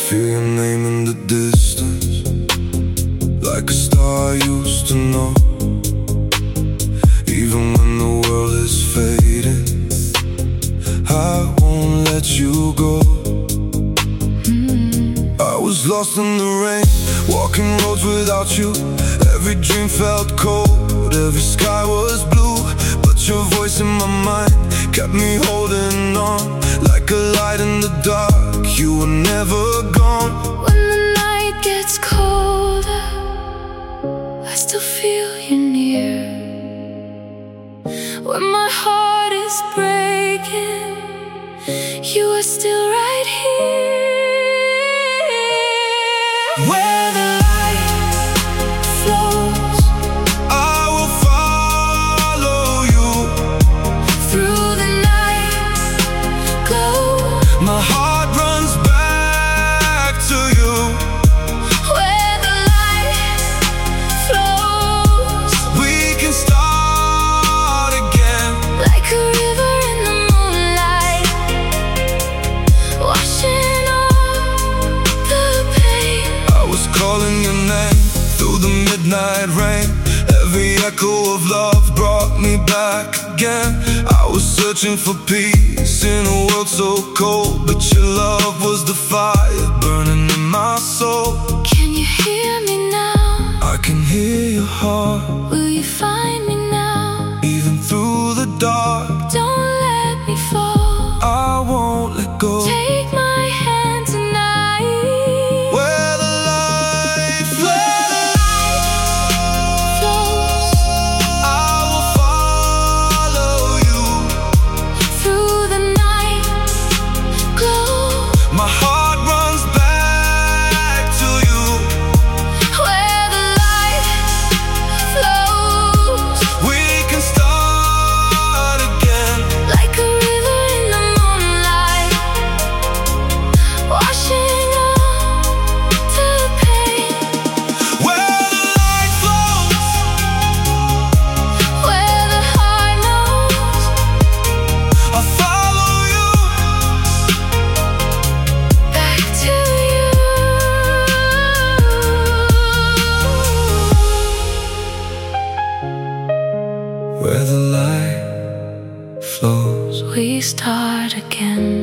feel your name in the distance, like a star I used to know. Even when the world is fading, I won't let you go. I was lost in the rain, walking roads without you. Every dream felt cold, every sky was blue. But your voice in my mind kept me holding on, like a light in the dark. You were never gone. When the night gets colder, I still feel you near. When my heart is breaking, you are still right here. Where the light flows, I will follow you through the night glow. My heart runs back to you. Where the light flows, We can start again, like a river in the moonlight, washing off the pain. I was calling your name through the midnight rain. Every echo of love brought me back again. I was searching for peace in a world so cold, but your love was the fire burning in my soul. Can you hear me now? I can hear your heart, Will you find me now? even through the dark. Don't let me fall. I won't let go. Take my hand tonight. Where the light flows, Flows I will follow you. through the night glow. My heart runs back to you. Where the light flows, We can start again, like a river in the moonlight, washing off the pain. where the light flows. Where the heart knows, I'll follow you. back to you. Where the light flows. We start again.